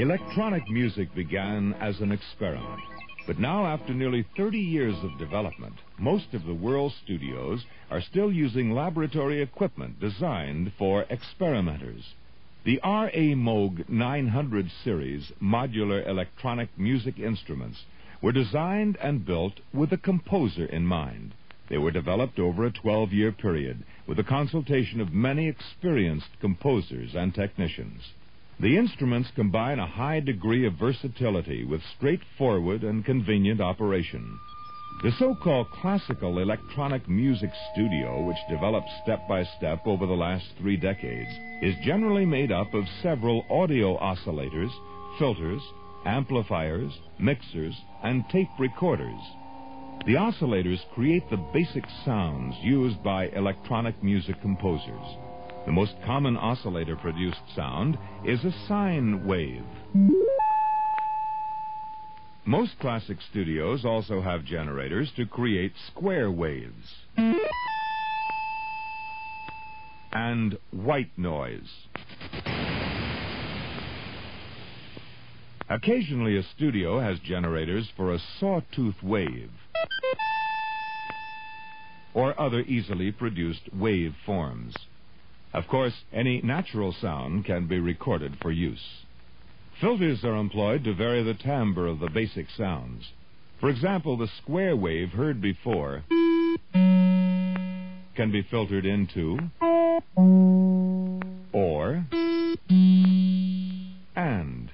Electronic music began as an experiment. But now, after nearly 30 years of development, most of the world's studios are still using laboratory equipment designed for experimenters. The R.A. Moog 900 series modular electronic music instruments were designed and built with a composer in mind. They were developed over a 12-year period with the consultation of many experienced composers and technicians. The instruments combine a high degree of versatility with straightforward and convenient operation. The so-called classical electronic music studio, which developed step by step over the last 3 decades, is generally made up of several audio oscillators, filters, amplifiers, mixers, and tape recorders. The oscillators create the basic sounds used by electronic music composers. The most common oscillator-produced sound is a sine wave. Most classic studios also have generators to create square waves and white noise. Occasionally, a studio has generators for a sawtooth wave or other easily produced wave forms. Of course, any natural sound can be recorded for use. Filters are employed to vary the timbre of the basic sounds. For example, the square wave heard before can be filtered into or and.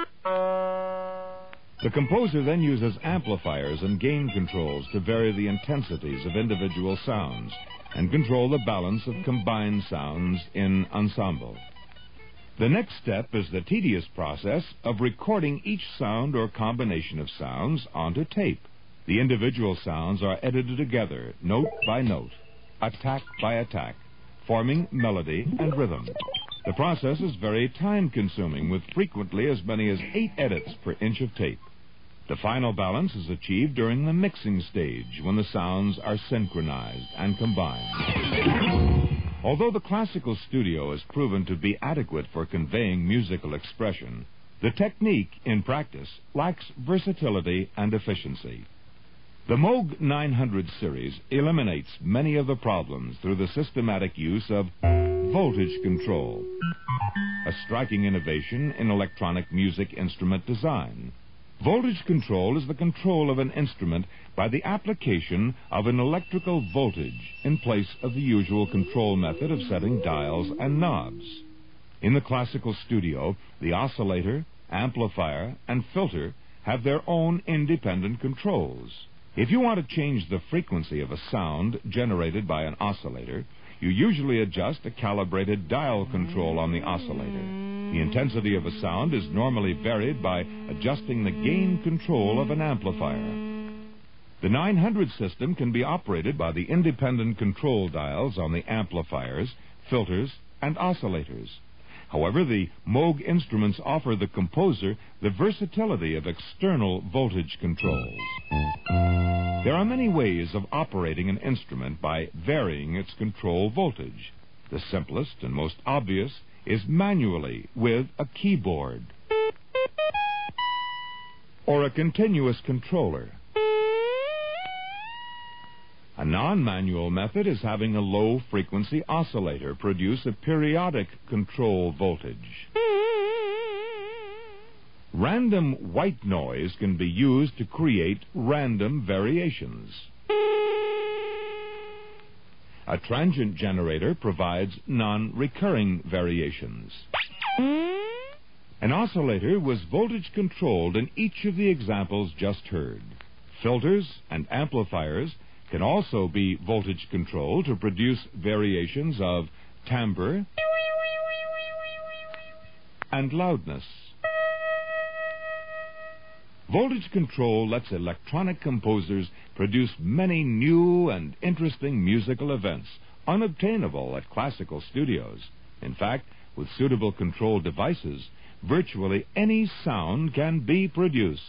The composer then uses amplifiers and gain controls to vary the intensities of individual sounds and control the balance of combined sounds in ensemble. The next step is the tedious process of recording each sound or combination of sounds onto tape. The individual sounds are edited together, note by note, attack by attack, forming melody and rhythm. The process is very time-consuming, with frequently as many as 8 edits per inch of tape. The final balance is achieved during the mixing stage, when the sounds are synchronized and combined. Although the classical studio is proven to be adequate for conveying musical expression, the technique, in practice, lacks versatility and efficiency. The Moog 900 series eliminates many of the problems through the systematic use of voltage control, a striking innovation in electronic music instrument design. Voltage control is the control of an instrument by the application of an electrical voltage in place of the usual control method of setting dials and knobs. In the classical studio, the oscillator, amplifier, and filter have their own independent controls. If you want to change the frequency of a sound generated by an oscillator, you usually adjust a calibrated dial control on the oscillator. The intensity of a sound is normally varied by adjusting the gain control of an amplifier. The 900 system can be operated by the independent control dials on the amplifiers, filters, and oscillators. However, the Moog instruments offer the composer the versatility of external voltage controls. There are many ways of operating an instrument by varying its control voltage. The simplest and most obvious is manually with a keyboard or a continuous controller. A non-manual method is having a low-frequency oscillator produce a periodic control voltage. Random white noise can be used to create random variations. A transient generator provides non-recurring variations. An oscillator was voltage controlled in each of the examples just heard. Filters and amplifiers can also be voltage controlled to produce variations of timbre and loudness. Voltage control lets electronic composers produce many new and interesting musical events unobtainable at classical studios. In fact, with suitable control devices, virtually any sound can be produced.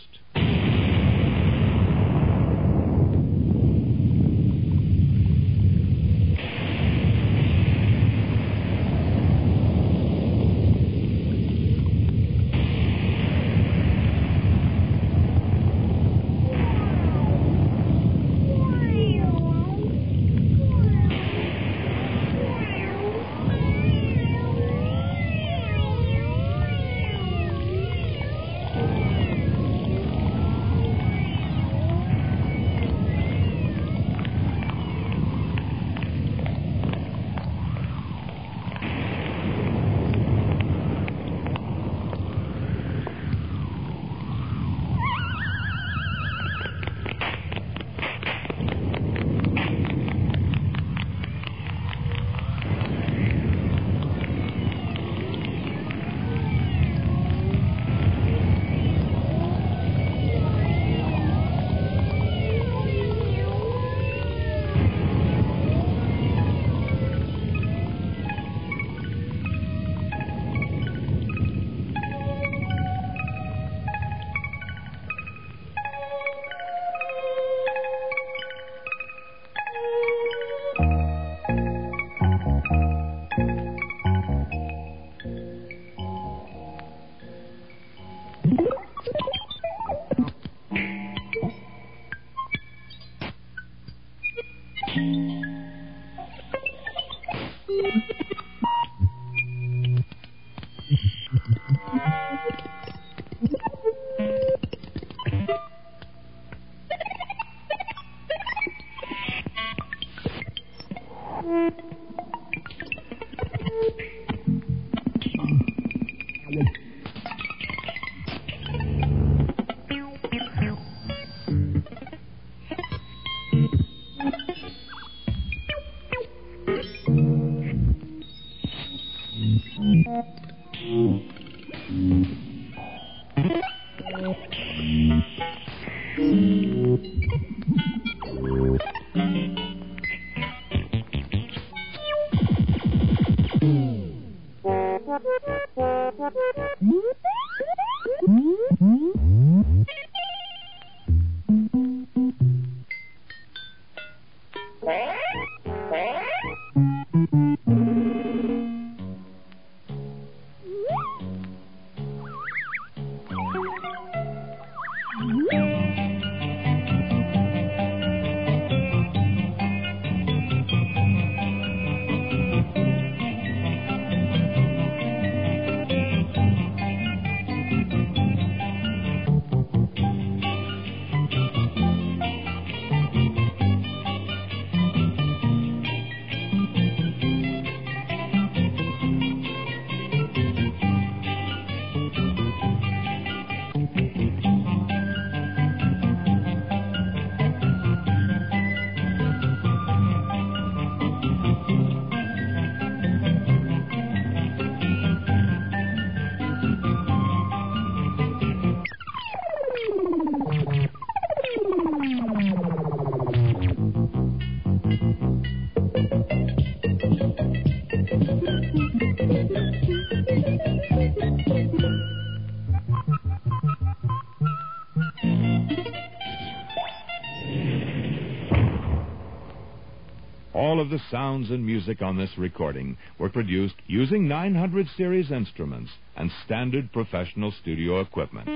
All of the sounds and music on this recording were produced using 900 series instruments and standard professional studio equipment.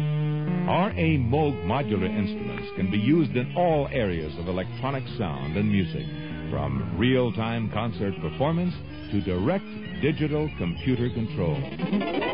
R.A. Moog modular instruments can be used in all areas of electronic sound and music, from real-time concert performance to direct digital computer control.